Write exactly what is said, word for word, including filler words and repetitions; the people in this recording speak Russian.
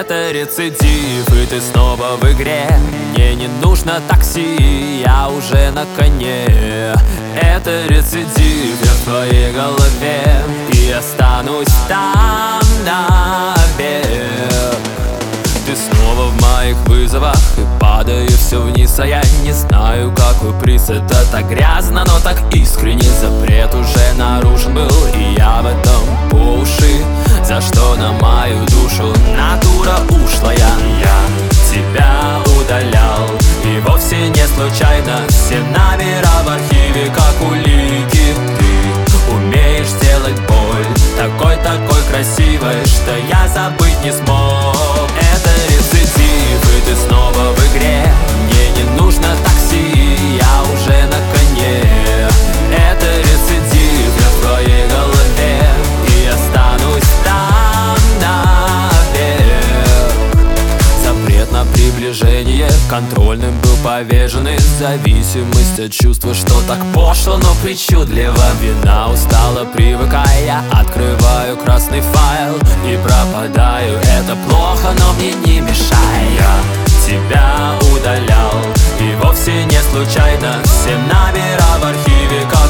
Это рецидив, и ты снова в игре. Мне не нужно такси, я уже на коне. Это рецидив, я в твоей голове, и останусь там навек. Ты снова в моих вызовах, и падаю все вниз, а я не знаю, какой приз. Это так грязно, но так искренне. Запрет уже нарушен был, и я в этом по уши. За что на мою душу натура ушлая. Я тебя удалял, и вовсе не случайно. Все номера в архиве, как улики. Ты умеешь делать боль такой-такой красивой, что я забыть не смог. Это рецидив, и ты снова в игре. Мне не нужно такси, я уже на коне. Это рецидив, я в твоей голове, и останусь там навек. Запрет на приближение контрольным был повешенный. Зависимость от чувства, что так пошло, но причудливо. Вина устала, привыкая, открываю красный файл и пропадаю. Это плохо, но мне не мешай. Я тебя удалял, и вовсе не случайно. Все номера в архиве, как